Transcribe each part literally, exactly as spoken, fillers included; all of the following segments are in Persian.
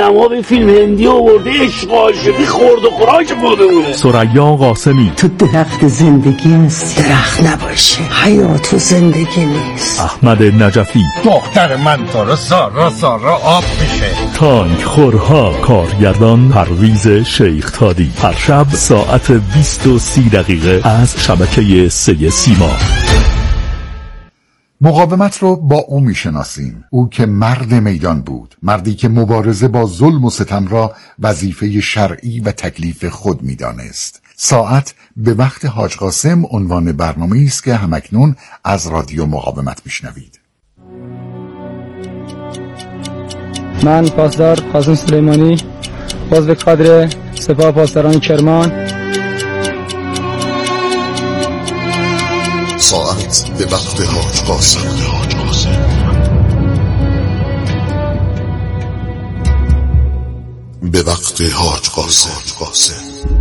سینما به فیلم هندی آورده، عشق و عاشقی خورد و خوراک خودمونه. ثریا قاسمی. تو درخت زندگی هستی، درخت نباشه حیات و زندگی نیست. احمد نجفی. دختر من داره سارا سارا آب میشه. تانک خورها کارگردان پرویز شیخ تادی. هر شب ساعت بیست و سی دقیقه از شبکه سه سیما. مقاومت رو با او میشناسیم، او که مرد میدان بود، مردی که مبارزه با ظلم و ستم را وظیفه شرعی و تکلیف خود میدانست. ساعت به وقت حاج قاسم عنوان برنامه‌ای است که همکنون از رادیو مقاومت میشنوید. من پاسدار قاسم سلیمانی، عضو کادر سپاه پاسداران کرمان. ساعت به وقت حاج قاسم. به وقت حاج قاسم.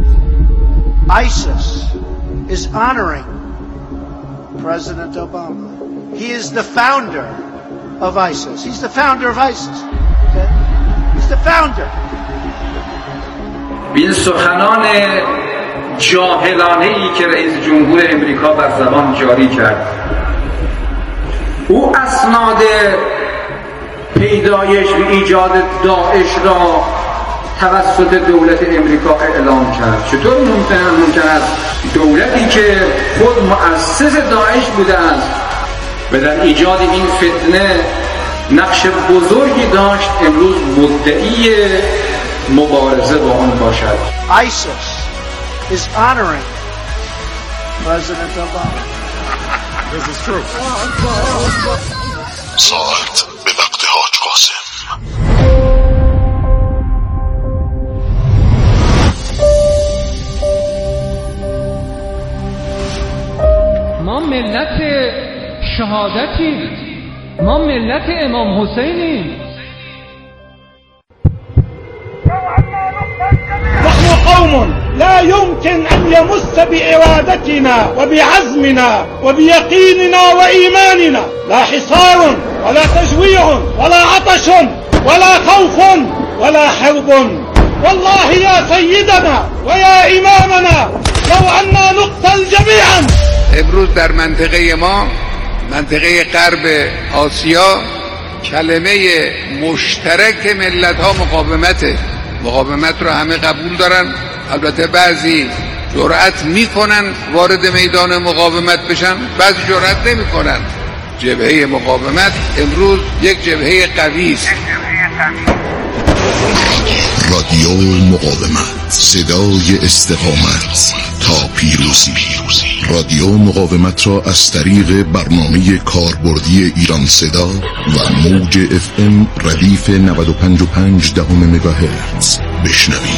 ISIS is honoring President Obama. He is the founder of ISIS. He's the founder of ISIS. Okay? He's the founder. این سخنان جاهلانه ای که رئیس جمهور امریکا بر زبان جاری کرد، او اسناد پیدایش و ایجاد داعش را توسط دولت امریکا اعلام کرد. چطور ممکن ممکن است دولتی که خود مؤسس داعش بوده است و در ایجاد این فتنه نقش بزرگی داشت، امروز مدعی مبارزه با آن باشد؟ ISIS is honoring President Obama. This is true. ساعت به وقت حاج قاسم. ما ملت شهادتیم، ما ملت امام حسینیم. نحن قوم لا يمكن أن يمس بإرادتنا وبعزمنا وبيقيننا وإيماننا لا حصار ولا تجويع ولا عطش ولا خوف ولا حرب. والله يا سيدنا ويا إمامنا لو أننا نقتل جميعا. امروز در منطقه ما، منطقه غرب آسیا، کلمه مشترک ملت ها مقاومته. مقاومت رو همه قبول دارن، البته بعضی جرأت میکنن وارد میدان مقاومت بشن، بعضی جرأت نمیکنن. جبهه مقاومت امروز یک جبهه قوی است. رادیو مقاومت، صدای استقامت تا پیروزی. رادیو مقاومت را از طریق برنامه کاربردی ایران صدا و موج اف ام ردیف نود و پنج و پنج دهم مگاهرتز بشنوید.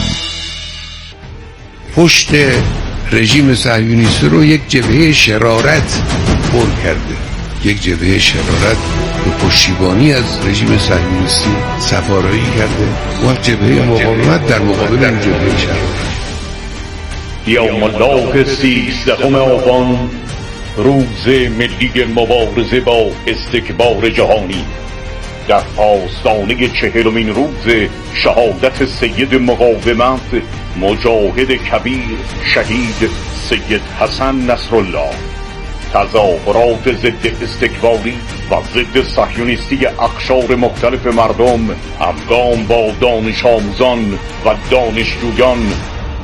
پشت رژیم صهیونیستی رو یک جبهه شرارت پر کرده، یک جبهه شرارت به پشتیبانی از رژیم صهیونیستی سفارایی کرده و جبهه مقاومت در مقابل این جبهه شرارت. یوم الله سیزدهم آبان، روز ملی مبارزه با استکبار جهانی، در آستانه چهلمین روز شهادت سید مقاومت مجاهد کبیر شهید سید حسن نصرالله، تظاهرات ضد استکباری و ضد صهیونیستی اقشار مختلف مردم همگام با دانش آموزان و دانشجویان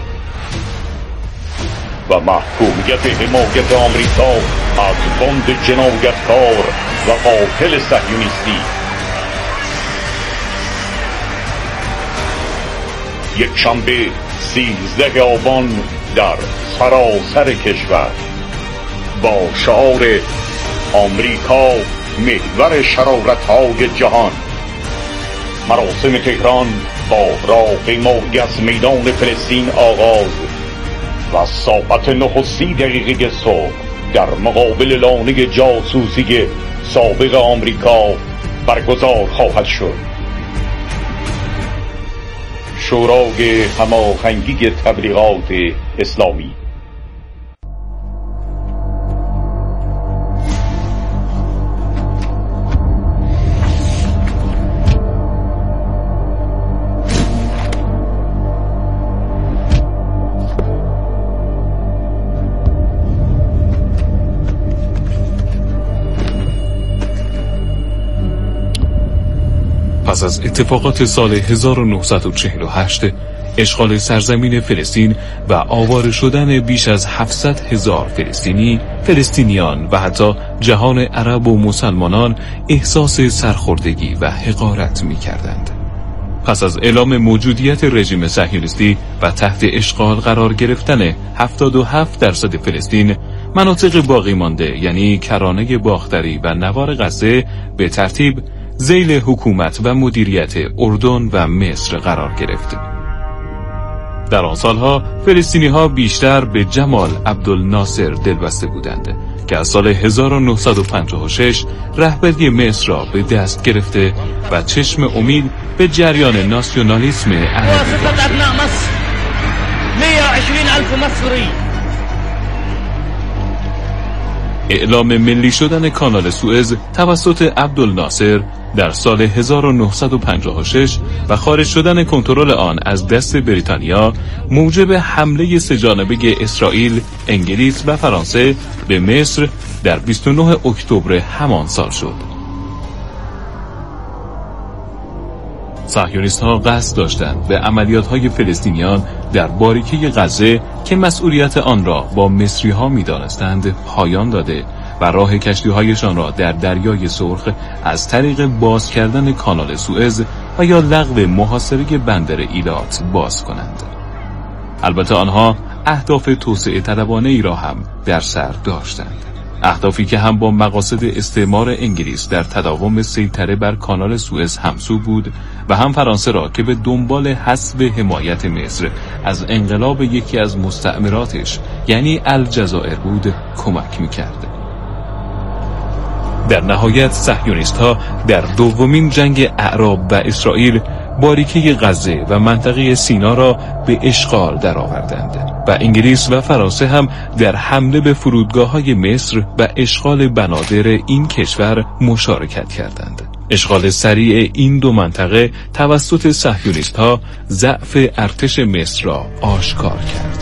و محکومیت حمایت آمریکا از بند جنایتکار و قاتل صهیونیستی. یک شنبه سیزده آبان در سراسر کشور با شعار آمریکا محور شرارت‌های جهان، مراسم تهران با راهپیمایی از میدان فلسطین آغاز و ساعت نه و سی دقیقه صبح در مقابل لانه جاسوسی سابق آمریکا برگزار خواهد شد. شورای هماهنگی تبلیغات اسلامی. پس از اتفاقات سال هزار و نهصد و چهل و هشت، اشغال سرزمین فلسطین و آواره شدن بیش از هفتصد هزار فلسطینی، فلسطینیان و حتی جهان عرب و مسلمانان احساس سرخوردگی و حقارت می کردند. پس از اعلام موجودیت رژیم صهیونیستی و تحت اشغال قرار گرفتن هفتاد و هفت درصد فلسطین، مناطق باقی مانده یعنی کرانه باختری و نوار غزه به ترتیب ذیل حکومت و مدیریت اردن و مصر قرار گرفت. در آن سالها فلسطینی ها بیشتر به جمال عبدالناصر دلبسته بودند که از سال هزار و نهصد و پنجاه و شش رهبری مصر را به دست گرفته و چشم امید به جریان ناسیونالیسم عربی اعلام ملی شدن کانال سوئز توسط عبدالناصر در سال هزار و نهصد و پنجاه و شش و خارج شدن کنترل آن از دست بریتانیا موجب حمله سه‌جانبه اسرائیل، انگلیس و فرانسه به مصر در بیست و نه اکتبر همان سال شد. صهیونیست‌ها قصد داشتند به عملیات‌های فلسطینیان در باریکه غزه که مسئولیت آن را با مصری‌ها می‌دانستند پایان داده و راه کشتی‌هایشان را در دریای سرخ از طریق باز کردن کانال سوئز و یا لغو محاصره بندر ایلات باز کنند. البته آنها اهداف توسعه طلبانه ای را هم در سر داشتند. اهدافی که هم با مقاصد استعمار انگلیس در تداوم سیطره بر کانال سوئز همسو بود و هم فرانسه را که به دنبال حذف حمایت مصر از انقلاب یکی از مستعمراتش یعنی الجزایر بود کمک می‌کرد. در نهایت صهیونیست‌ها در دومین جنگ اعراب و اسرائیل باریکه غزه و منطقه سینا را به اشغال درآوردند و انگلیس و فرانسه هم در حمله به فرودگاه‌های مصر و اشغال بنادر این کشور مشارکت کردند. اشغال سریع این دو منطقه توسط صهیونیست‌ها ضعف ارتش مصر را آشکار کرد.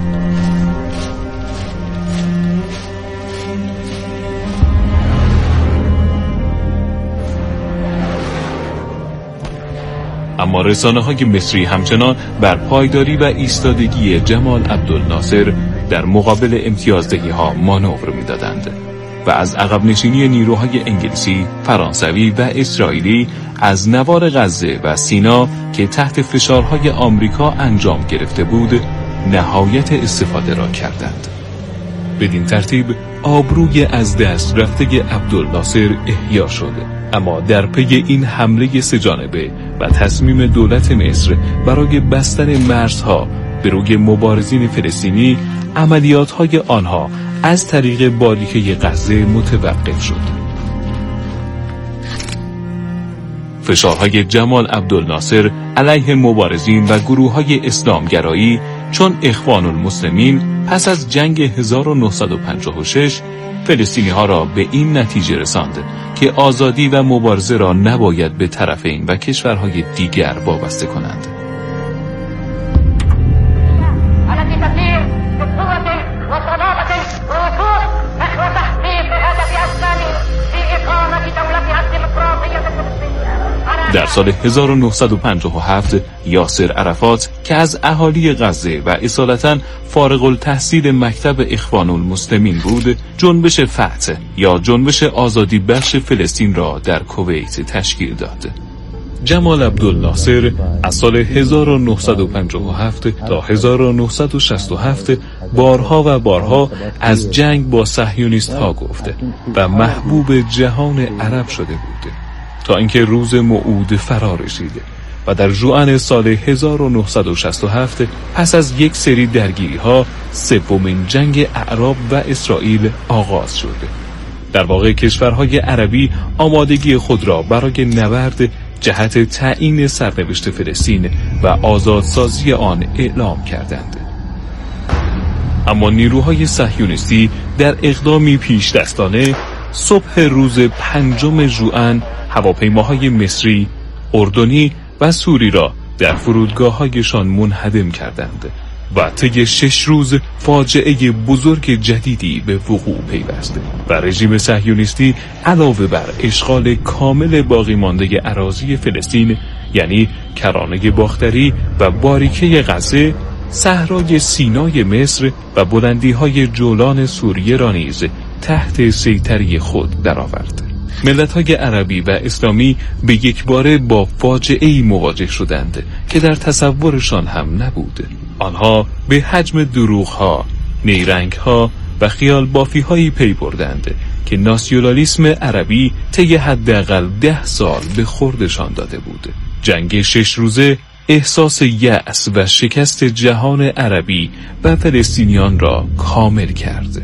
اما رسانه‌های مصری همچنان بر پایداری و ایستادگی جمال عبدالناصر در مقابل امتیازدهی‌ها مانور می‌دادند و از عقب نشینی نیروهای انگلیسی، فرانسوی و اسرائیلی از نوار غزه و سینا که تحت فشارهای آمریکا انجام گرفته بود، نهایت استفاده را کردند. بدین ترتیب آبروی از دست رفته عبدالناصر احیا شد. اما در پی این حمله سه‌جانبه و تصمیم دولت مصر برای بستن مرزها به روی مبارزین فلسطینی، عملیات‌های آنها از طریق باریکه غزه متوقف شد. فشارهای جمال عبدالناصر علیه مبارزین و گروه‌های اسلامگرایی چون اخوان المسلمین پس از جنگ هزار و نهصد و پنجاه و شش فلسطینی‌ها را به این نتیجه رساند که آزادی و مبارزه را نباید به طرفین و کشورهای دیگر وابسته کنند. در سال هزار و نهصد و پنجاه و هفت یاسر عرفات که از اهالی غزه و اصالتاً فارغ التحصیل مکتب اخوان المسلمین بود، جنبش فتح یا جنبش آزادی بخش فلسطین را در کویت تشکیل داد. جمال عبدالناصر از سال هزار و نهصد و پنجاه و هفت تا هزار و نهصد و شصت و هفت بارها و بارها از جنگ با صهیونیست ها گفته و محبوب جهان عرب شده بود تا اینکه روز موعود فرا رسید و در ژوئن سال هزار و نهصد و شصت و هفت پس از یک سری درگیری ها سومین جنگ اعراب و اسرائیل آغاز شد. در واقع کشورهای عربی آمادگی خود را برای نبرد جهت تعیین سرنوشت فلسطین و آزادسازی آن اعلام کردند. اما نیروهای صهیونیستی در اقدامی پیش دستانه صبح روز پنجم ژوئن هواپیماهای مصری، اردنی و سوری را در فرودگاه‌هایشان منهدم کردند و طی شش روز فاجعه بزرگ جدیدی به وقوع پیوست و رژیم صهیونیستی علاوه بر اشغال کامل باقی مانده اراضی فلسطین، یعنی کرانه باختری و باریکه غزه، صحرای سینای مصر و بلندی‌های جولان سوریه را نیز تحت سیطره خود درآورد. ملت‌های عربی و اسلامی به یک باره با فاجعه‌ای مواجه شدند که در تصورشان هم نبود. آنها به حجم دروغ‌ها، نیرنگ‌ها و خیال بافی‌هایی پی بردند که ناسیونالیسم عربی طی حداقل ده سال به خوردشان داده بود. جنگ شش روزه احساس یأس و شکست جهان عربی و فلسطینیان را کامل کرد.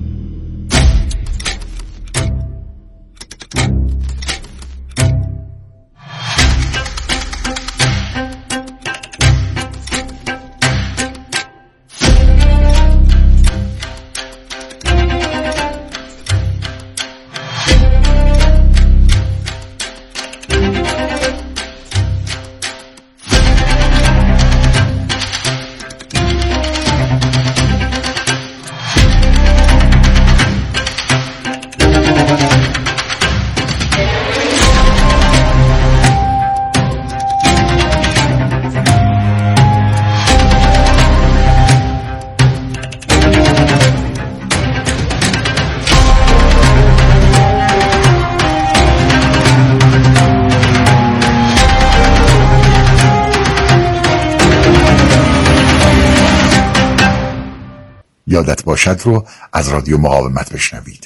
یادت باشد رو از رادیو مقاومت بشنوید.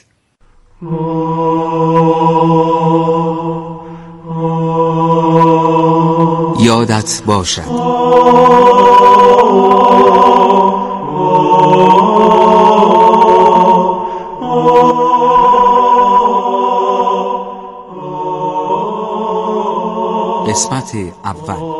یادت باشد قسمت اول.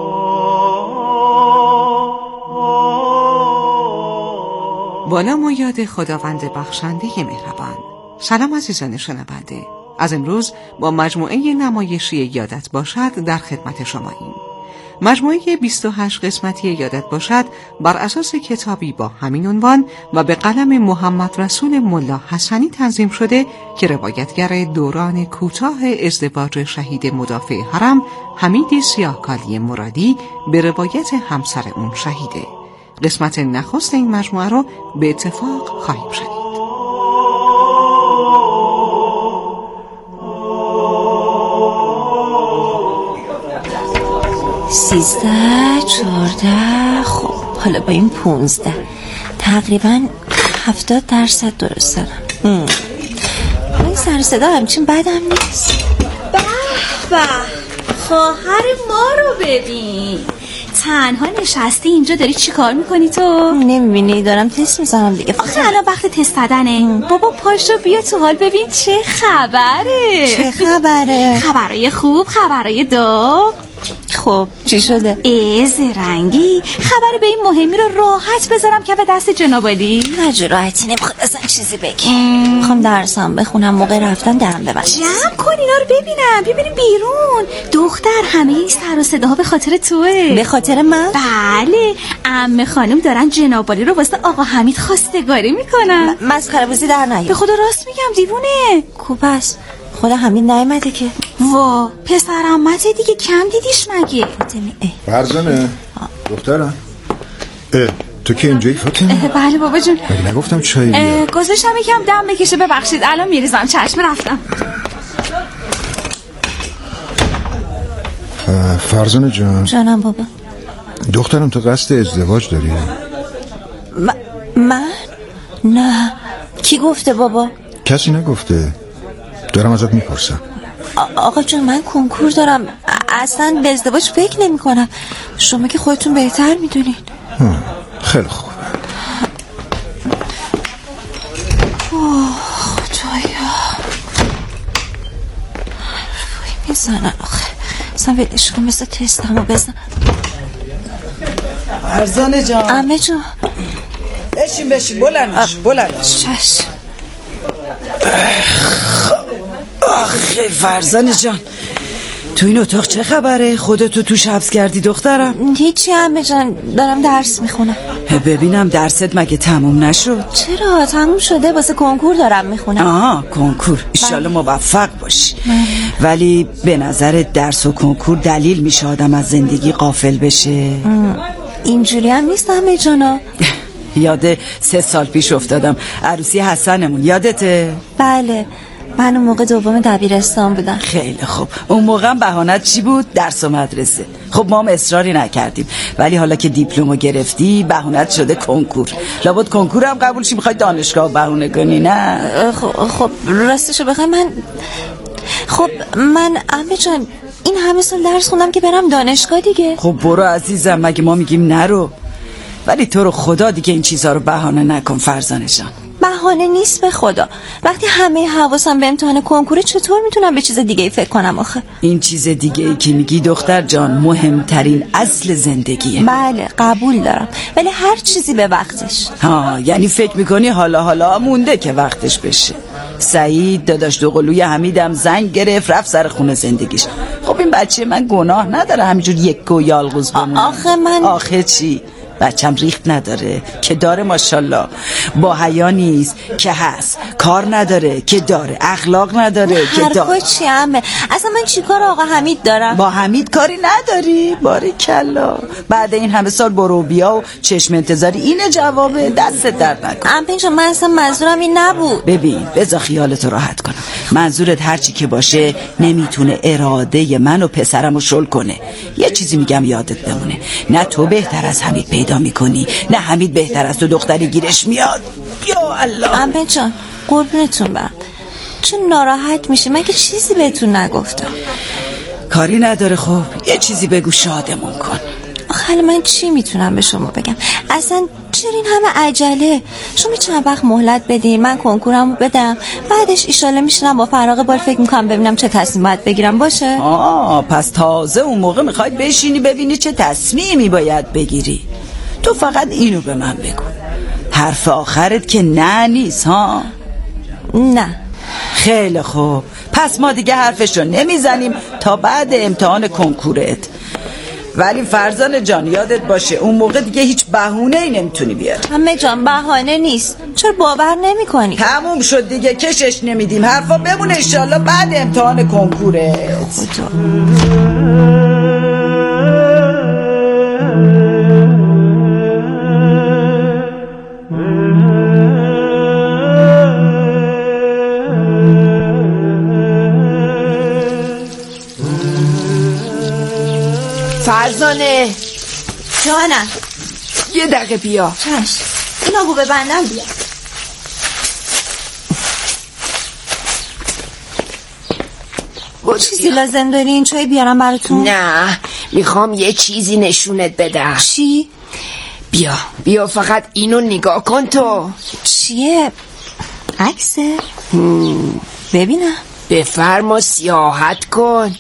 با نام و یاد خداوند بخشنده مهربان. سلام عزیزان شنونده، از امروز با مجموعه نمایشی یادت باشد در خدمت شماییم. مجموعه بیست و هشت قسمتی یادت باشد بر اساس کتابی با همین عنوان و به قلم محمد رسول ملا حسنی تنظیم شده که روایتگر دوران کوتاه ازدواج شهید مدافع حرم حمید سیاهکالی مرادی به روایت همسر اون شهیده. قسمت نخست این مجموعه رو به اتفاق خواهیم شنید. سیزده، چهارده، خب حالا با این پونزده تقریبا هفتاد درصد درست دارم. این سر صدا همچین بدم نیست. به به، خواهر ما رو ببین، تنها نشستی اینجا داری چی کار میکنی تو؟ نمیبینی دارم تست میزنم دیگه. آخه الان وقت تست زدنه. بابا پاشو بیا تو حال ببین چه خبره. چه خبره؟ خبرای خوب، خبرای داغ. خب چی شده؟ ای زرنگی، خبر به این مهمی رو راحت بذارم که به دست جنابالی. هجور راحتی نمیخواد اصلا چیزی بگی. میخوام درسم بخونم، موقع رفتن درم ببست. جمع کن اینا رو ببینم، ببینیم بیرون. دختر همه این سر و صداها به خاطر توه. به خاطر من؟ بله، عمه خانم دارن جنابالی رو واسه آقا حمید خواستگاری میکنن. مسخره بازی در نیار. به خدا راست میگم دیوونه. کوپس خدا حمید نیامده که. وا پسر عمته دیگه کم دیدیش مگه؟ فرزانه دخترم، اه تو که اینجایی فاطمه؟ بله بابا جون. مگه نگفتم چای بیار؟ گذاشتم یکم دم بکشه، ببخشید الان میریزم. چشم رفتم. فرزانه جان. جانم بابا. دخترم تو قصد ازدواج داری؟ م- من؟ نه. کی گفته بابا؟ کسی نگفته، دارم ازت میپرسم. آقا جون من کنکور دارم، اصلا به ازدواج فکر نمی کنم. شما که خودتون بهتر میدونین. خیلی خوب. اوه خدایا وای میزنن آخه. اصلا ولش کن، مثل تستمو بزن. فرزانه جان. عمه جان بشین بشین، بلندش بلندش. چشم. آخه فرزانه جان تو این اتاق چه خبره؟ خودتو توش حبس کردی دخترم؟ هیچی عمه جان، دارم درس میخونم. ببینم درست مگه تموم نشد؟ چرا؟ تموم شده، واسه کنکور دارم میخونم. آها کنکور، ایشالا موفق باشی. ولی به نظر درس و کنکور دلیل میشه آدم از زندگی غافل بشه؟ اینجوری هم نیست عمه جانا. یاد سه سال پیش افتادم، عروسی حسنمون، یادته؟ بله، من اون موقع دوم دبیرستان بودم. خیلی خوب. اون موقع بهانت چی بود؟ درس و مدرسه. خب ما هم اصراری نکردیم، ولی حالا که دیپلمو گرفتی بهانت شده کنکور. لابد کنکور هم قبول شی میخوای دانشگاه بهونه کنی؟ نه خب, خب راستشو بخوای من خب من عمه جان این همه سال درس خوندم که برم دانشگاه دیگه. خب برو عزیزم، مگه ما میگیم نرو؟ ولی تو رو خدا دیگه این چیزا رو بهانه نکن فرزانه جان. بهانه نیست به خدا. وقتی همه حواسم به امتحان کنکور چطور میتونم به چیز دیگه ای فکر کنم آخه؟ این چیز دیگه ای که میگی دختر جان مهمترین اصل زندگیه. بله قبول دارم، ولی هر چیزی به وقتش. ها یعنی فکر میکنی حالا حالا مونده که وقتش بشه؟ سعید داداش دوقلوی حمیدم زنگ گرفت رفت سر خونه زندگیش. خب این بچه من گناه نداره همینجور یک گو یالغوز بمونه. آخه من آخه چی؟ بچم ریخت نداره که داره، ماشاءالله. با حیا نیست که هست، کار نداره که داره، اخلاق نداره که داره. حرفا چی عمه؟ اصلا من چیکار آقا حمید دارم؟ با حمید کاری نداری؟ باریکلا. بعد این همه سال برو بیا و چشم انتظاری اینه جوابه؟ دست درد نکن. عمه جان من اصلا منظورم این نبود. ببین بذار خیالتو راحت کنم. منظورت هرچی که باشه نمیتونه اراده من و پسرمو شل کنه. یه چیزی میگم یادت بمونه، نه تو بهتر از حمید پیدا میکنی، نه حمید بهتر از تو دختری گیرش میاد. یا الله. عمه جان قربونتون برم، چون ناراحت میشه؟ مگه چیزی بهتون نگفتم؟ کاری نداره. خب یه چیزی بگو شادمون کن. آخه من چی میتونم به شما بگم؟ اصلا چرا این همه عجله؟ شما چند وقت مهلت بدین من کنکورمو بدم، بعدش ایشاله میشنم با فراغ بال فکر میکنم ببینم چه تصمیم باید بگیرم. باشه؟ آه پس تازه اون موقع میخواید بشینی ببینی چه تصمیمی باید بگیری. تو فقط اینو به من بگو، حرف آخرت که نه نیست ها؟ نه. خیلی خوب، پس ما دیگه حرفشو نمیزنیم تا بعد امتحان کنکورت. ولی فرزانه جان یادت باشه اون موقع دیگه هیچ بهونه‌ای نمیتونی بیاری. همه جان بهانه نیست، چرا باور نمی‌کنی؟ تموم شد دیگه، کشش نمیدیم، حرفا بمونه انشالله بعد امتحان کنکورت. خدا. فرزانه جانم یه دقیقه بیا. چشم. اینا گو ببندم بیا. چیزی لازم داری این چای بیارم براتون؟ نه میخوام یه چیزی نشونت بدم. چی؟ بیا بیا فقط اینو نگاه کن. تو چیه؟ عکسه؟ ببینم. بفرما سیاحت کن.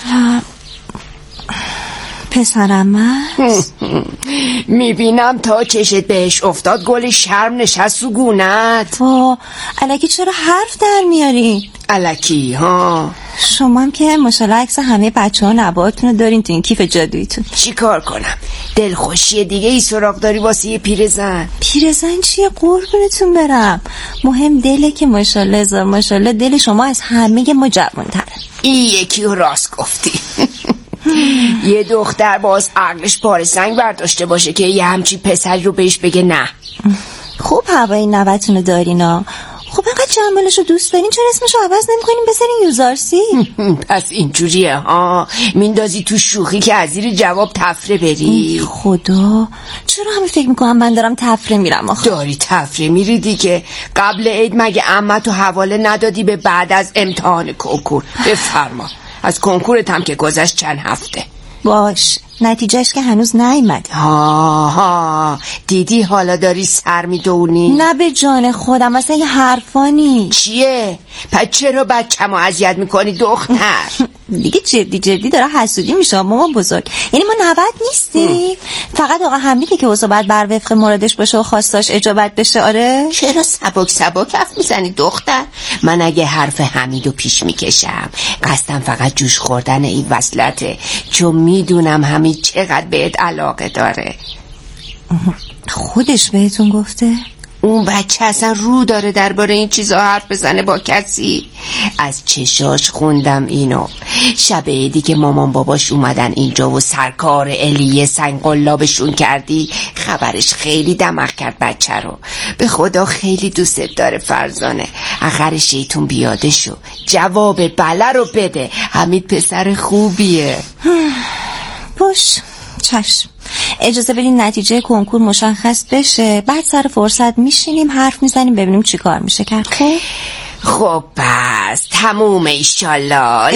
پسرم من میبینم تا چشت بهش افتاد گل شرم نشست و گونت. وا الکی چرا حرف در میاری؟ الکی ها. شما هم که ماشاءالله عکس همه بچه ها نباتون رو دارین تو این کیف جادویتون. چی کار کنم؟ دلخوشی دیگه ای سراغ داری واسه یه پیرزن؟ پیرزن چیه قربونتون برم؟ مهم دله که ماشاءالله زار ماشاءالله دل شما از همه ما جوان‌تره. این یکی رو راست گفتی. یه دختر باز عقلش پاره سنگ برداشته باشه که یه همچی پسری رو بهش بگه نه. خوب هوای نوتونو دارینا. خب اینقدر جنبالش رو دوست دارین چرا اسمشو عوض نمی کنیم بذارین یوزارسی؟ پس اینجوریه ها، میندازی تو شوخی که از زیر جواب تفره بری. خدا چرا همه فکر میکنم من دارم تفره میرم آخه؟ داری تفره میری دیگه. قبل عید مگه عمتو حواله ندادی به بعد از امتحان کنکور؟ بفرما. از کنکورت هم که گذشت چند هفته. باش نتیجهش که هنوز نیامد. ها ها دیدی حالا داری سر میدونی؟ نه به جان خودم اصلا یه حرفانی. چیه؟ پس چرا بچه‌مو اذیت میکنی دختر؟ دیگه جدی جدی داره حسودی میشه مامان بزرگ. یعنی ما نود نیستیم؟ فقط آقا حمیدی که واسه بعد بر وفق موردش باشه و خواستاش اجابت بشه. آره چرا سبک سبک حرف میزنی دختر؟ من اگه حرف حمیدو پیش میکشم قصدم فقط جوش خوردن این وصلته، چون میدونم حمید چقدر بهت علاقه داره. خودش بهتون گفته؟ اون بچه اصلا رو داره درباره این چیزا حرف بزنه با کسی؟ از چشاش خوندم اینو. شب عیدی که مامان باباش اومدن اینجا و سرکار الیه سنگ‌قلابشون کردی، خبرش خیلی دماغ کرد بچه رو. به خدا خیلی دوستت داره فرزانه. آخر شیطون بیاده شو، جواب بله رو بده. حمید پسر خوبیه. باش چشم. اجازه بدین نتیجه کنکور مشخص بشه، بعد سر فرصت میشینیم حرف میزنیم ببینیم چی کار میشه کرد. خب خب بس تمومه ایشالله.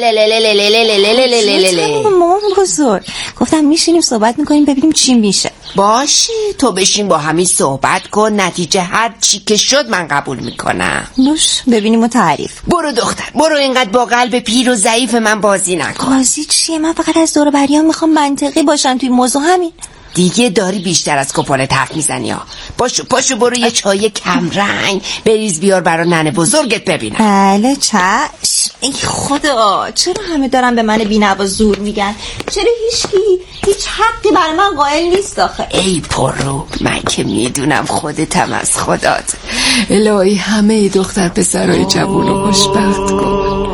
مامان بزرگ گفتم میشینیم صحبت میکنیم ببینیم چی میشه. باشی تو بشین با همین صحبت کن، نتیجه هر چی که شد من قبول میکنم. نوش ببینیم و تعریف. برو دختر برو، اینقدر با قلب پیر و ضعیف من بازی نکن. بازی چیه؟ من فقط از دور بریام میخوام منطقی باشن توی موضوع. همین دیگه داری بیشتر از کپالت حرف میزنی ها. پاشو پاشو برو یه چای کم رنگ بریز بیار برا ننه بزرگت ببینم. بله چشم. ای خدا چرا همه دارن به من بی‌نوا زور میگن؟ چرا هیچکی هیچ حقی برای من قائل نیست آخه؟ ای پررو، من که میدونم خودتم از خدات. الهی همه دختر پسرای جوون رو خوشبخت کن.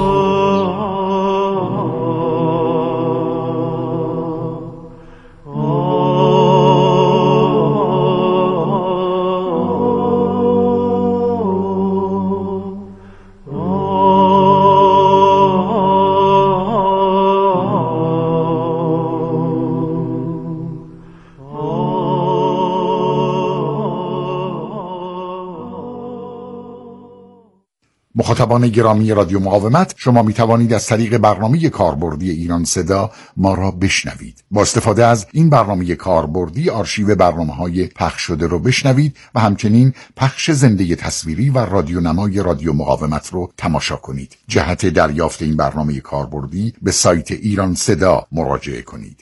مخاطبان گرامی رادیو مقاومت، شما می توانید از طریق برنامه کاربردی ایران صدا ما را بشنوید. با استفاده از این برنامه کاربردی آرشیو برنامه‌های پخش شده رو بشنوید و همچنین پخش زنده تصویری و رادیونمای رادیو مقاومت رو تماشا کنید. جهت دریافت این برنامه کاربردی به سایت ایران صدا مراجعه کنید.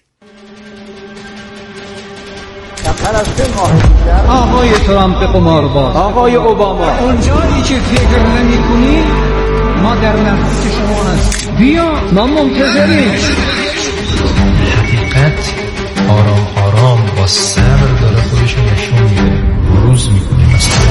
آقای ترامپ قمارباز، آقای اوباما، اونجایی که فکر نمی کنی ما در نفس شما هستیم. بیا ما منتظریم. حقیقت آرام آرام با صبر داره خودش نشون میده، بروز میکنه. مثلا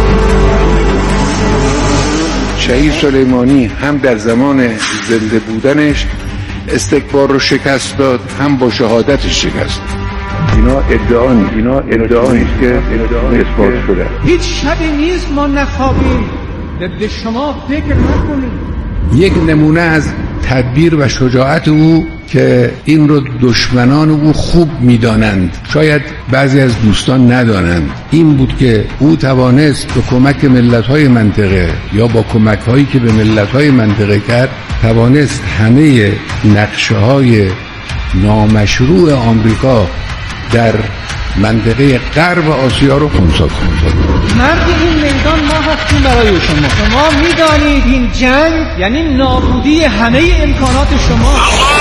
شهید سلیمانی هم در زمان زنده بودنش استکبار رو شکست داد، هم با شهادتش شکست. اینا ادعا نیست، اینا ادعا نیست که اثبات شده. هیچ شبی نیست ما نخوابیم ضد شما فکر نکنیم. یک نمونه از تدبیر و شجاعت او که این رو دشمنان او خوب میدانند، شاید بعضی از دوستان ندانند، این بود که او توانست به کمک ملت‌های منطقه یا با کمک‌هایی که به ملت‌های منطقه کرد توانست همه نقشه‌های نامشروع آمریکا در منطقه غرب آسیا رو خنثی کنه. مرد این میدان ما هستیم برای شما. شما میدانید این جنگ یعنی نابودی همه امکانات شما.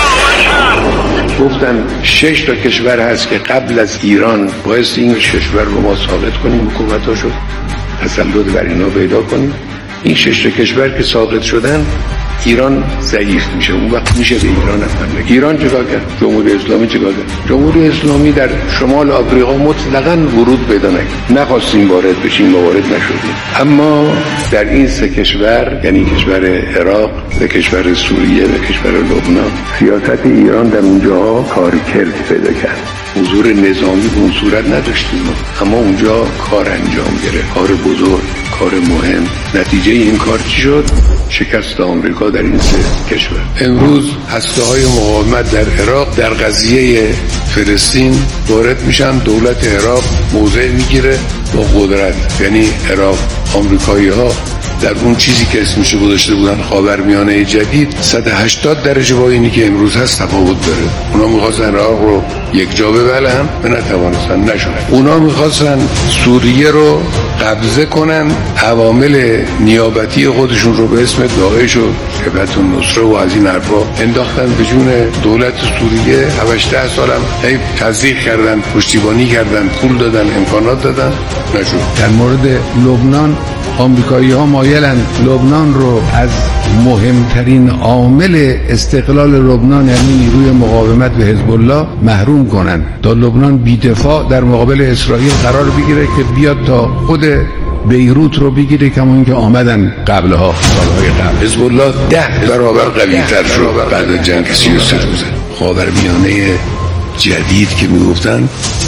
گفتن شش تا کشور هست که قبل از ایران باعث این کشور رو ما ثابت کنیم، حکومتاشو تسلط بر اینا پیدا کنیم. این شش تا کشور که ساقط شدن ایران ضعیف میشه، اون وقت میشه به ایران حمله. ایران چیکار کرد؟ جمهوری اسلامی چیکار کرد؟ جمهوری اسلامی در شمال آفریقا مطلقاً ورود پیدا نکرد. نخواستیم وارد بشیم، وارد نشدیم. اما در این سه کشور، یعنی کشور عراق، و کشور سوریه و کشور لبنان، سیاست ایران در اونجا کارکرد پیدا کرد. حضور نظامی به اون صورت نداشتیم، اما اونجا کار انجام گرفت، کار بزرگ، کار مهم. نتیجه این کار چی شد؟ شکست آمریکا در این سه کشور. امروز هسته‌های مقاومت در عراق در قضیه فلسطین وارد میشن، دولت عراق موضع میگیره با قدرت. یعنی عراق، آمریکایی‌ها در اون چیزی که اسمشو گذاشته بودن خاورمیانه جدید صد و هشتاد درجه با اینی که امروز هست تفاوت داره. اونا می‌خواستن عراق رو یک جا ببلن و نتوانستن نشد. اونا میخواستن سوریه رو قبضه کنن، عوامل نیابتی خودشون رو به اسم داعش و جبهت النصره و از این حرفا انداختن به جون دولت سوریه. هشت سالم هی تزریق کردن، پشتیبانی کردن، پول دادن، امکانات دادن، نشد. در مورد لبنان آمریکایی ها مایلن لبنان رو از مهمترین عامل استقلال لبنان یعنی نیروی مقاومت به حزب الله محروم کنن تا لبنان بی‌دفاع در مقابل اسرائیل قرار بگیره که بیاد تا خود بیروت رو بگیره کما اینکه آمدن قبلها سالهای قبل. حزب الله ده برابر قوی‌تر شد بعد از جنگ سی و سه روزه. خاورمیانه جدید که میگفتن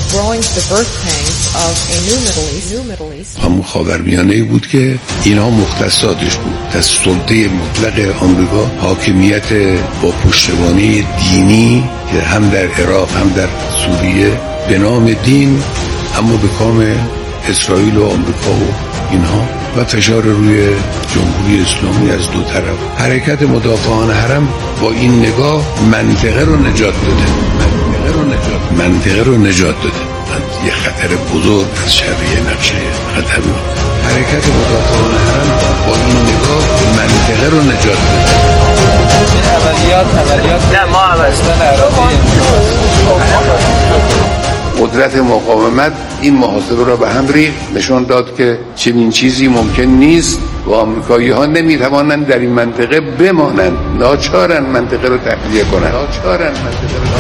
همون خاورمیانه‌ای بود که اینها مختصاتش بود. از سلطه مطلق آمریکا، حاکمیت با پشتوانه دینی که هم در عراق هم در سوریه به نام دین، اما به کام اسرائیل و آمریکا و اینها و فشار روی جمهوری اسلامی از دو طرف. حرکت مدافعان حرم با این نگاه منطقه رو نجات داده. منطقه رو نجات منطقه رو نجات داده. یه خطر بزرگ از شبیه نقشه خطرناک. حرکت مدافعان حرم با این نگاه منطقه رو نجات داده. عملیات عملیات نه ما قدرت مقاومت این محاسبه را به هم ریخت، نشان داد که چنین چیزی ممکن نیست و آمریکایی ها نمی توانند در این منطقه بمانند، ناچارن منطقه رو تخلیه کنند. ناچارن منطقه رو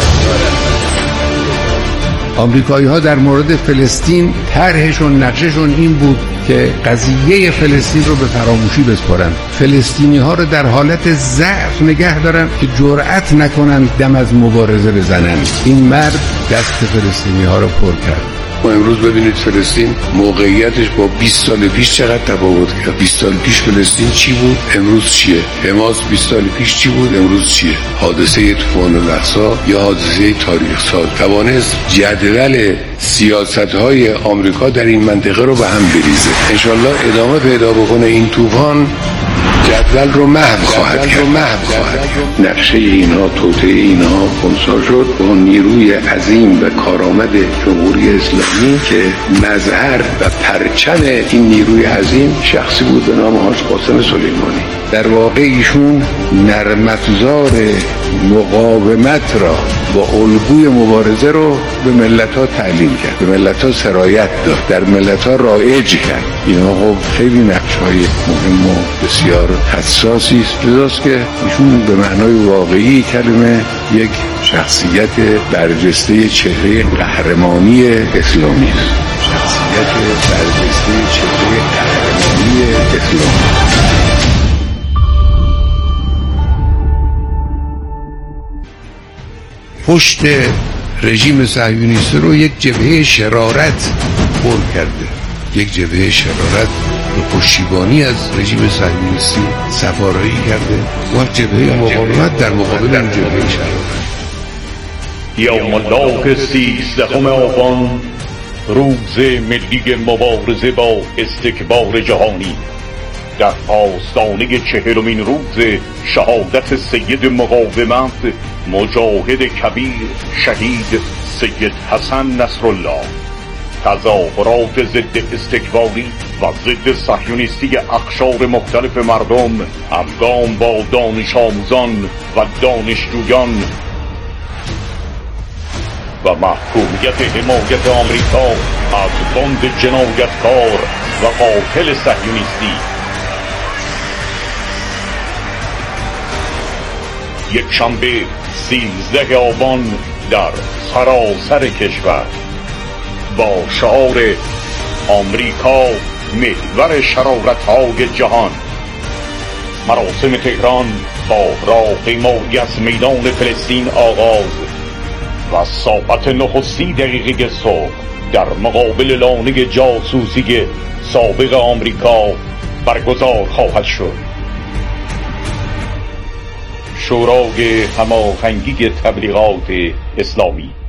آمریکایی ها در مورد فلسطین طرحشون نقششون این بود که قضیه فلسطین رو به فراموشی بسپارن، فلسطینی ها رو در حالت ضعف نگه دارن که جرأت نکنن دم از مبارزه بزنن. این مرد دست فلسطینی ها رو پر کرد. ما امروز ببینید فلسطین موقعیتش با بیست سال پیش چقدر تفاوت کرد. بیست سال پیش فلسطین چی بود؟ امروز چیه؟ حماس بیست سال پیش چی بود؟ امروز چیه؟ حادثه طوفان الاقصی یا حادثه تاریخ ساز توانست جدول سیاست‌های آمریکا در این منطقه رو به هم بریزه. انشالله ادامه پیدا بکنه این طوفان، جدول رو محو خواهد کرد. نقشه اینها، توطئه اینها خنثی شد با نیروی عظیم و کارآمد جمهوری اسلامی که مظهر و پرچم این نیروی عظیم شخصی بود به نام حاج قاسم سلیمانی. در واقع ایشون نرم‌افزار مقاومت را با الگوی مبارزه رو به ملت‌ها تعلیم کرد، به ملت‌ها سرایت داد، در ملت‌ها رایج کرد. اینها خب خیلی نقش‌های مهم و بسیار حساسی است، لذاست که ایشون به معنای واقعی کلمه یک شخصیت برجسته چهره قهرمانی اسلامی است. شخصیت برجسته چهره قهرمانی اسلامی. پشت رژیم صهیونیستی رو یک جبهه شرارت پر کرده، یک جبهه شرارت به پشتیبانی از رژیم صهیونیستی سفارایی کرده و جبهه مقاومت در مقابل این جبهه شرارت. یوم الله سیزدهم آبان، روز ملی مبارزه با استکبار جهانی، در آستانه چهلمین روز شهادت سید مقاومت مجاهد کبیر شهید سید حسن نصرالله، تظاهرات ضد استکباری و ضد صهیونیستی اقشار مختلف مردم همگام با دانش آموزان و دانشجویان و محکومیت حمایت آمریکا از بند جنایتکار و قاتل صهیونیستی. یک شنبه سیزده آبان در سراسر کشور با شعار آمریکا محور شرارت‌های جهان، مراسم تهران با راهپیمایی از میدان فلسطین آغاز و ساعت نخستی دقیقه صبح در مقابل لانه جاسوسی سابق آمریکا برگزار خواهد شد. شورای هماهنگی تبلیغات اسلامی.